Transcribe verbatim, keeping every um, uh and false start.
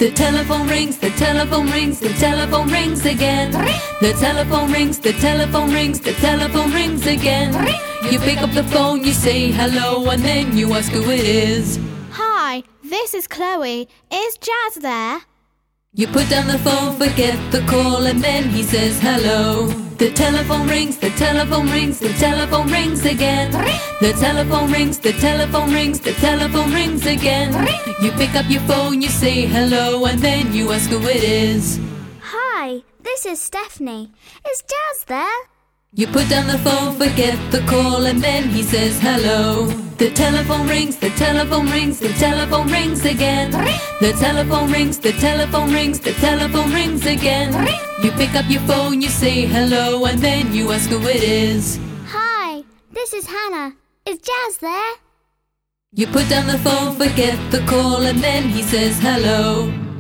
The telephone rings, the telephone rings, the telephone rings again. The telephone rings, the telephone rings, the telephone rings again. You pick up the phone, you say hello, and then you ask who it is. Hi, this is Chloe. Is Jazz there? You put down the phone, forget the call, and then he says hello. The telephone rings, the telephone rings, the telephone rings again. The telephone rings, the telephone rings, the telephone rings again. You pick up your phone, you say hello, and then you ask who it is. Hi, this is Stephanie. Is Jazz there? You put down the phone, forget the call, and then he says hello. The telephone rings, the telephone rings, the telephone rings again. The telephone rings, the telephone rings, the telephone rings again. You pick up your phone, you say hello, and then you ask who it is. Hi, this is Hannah. Is Jazz there? You put down the phone, forget the call, and then he says hello.